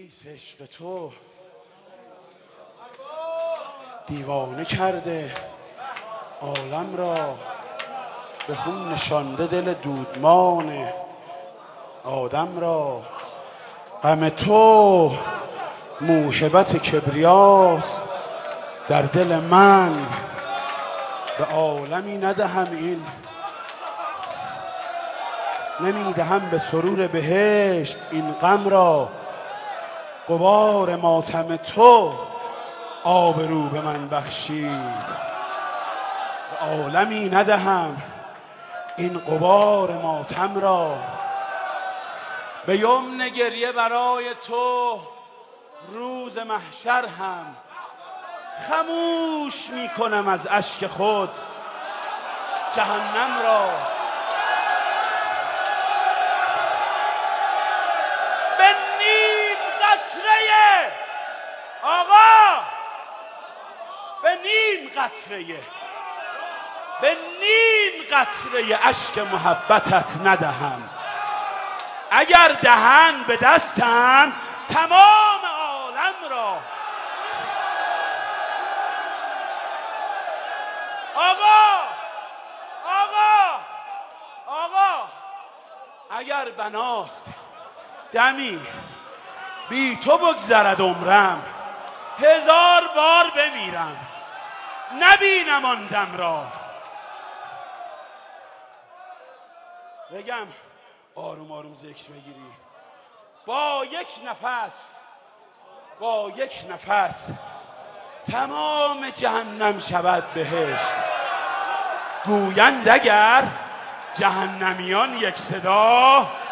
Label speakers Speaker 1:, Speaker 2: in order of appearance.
Speaker 1: حدیث عشق تو دیوانه کرده عالم را، به خون نشانده دل دودمان آدم را. غم تو موهبت کبریاست در دل من، به عالمی ندهم این، نمیدهم به سرور بهشت این غم را. غبار ماتم تو آبرو به من بخشید، به عالمی ندهم این غبار ماتم را. به یمن گریه برای تو روز محشر هم خموش می کنم از اشک خود جهنم را. به نیم قطره آقا، به نیم قطره اشک محبتت ندهم. اگر دهن به دستم تمام عالم را. آقا اگر بناست دمی بی تو بگذرد عمرم، 1000 بار بمیرم نبینم آن دم را. بگم آروم آروم ذکر بگیری، با یک نفس تمام جهنم شود بهشت. گویند اگر جهنمیان یک صدا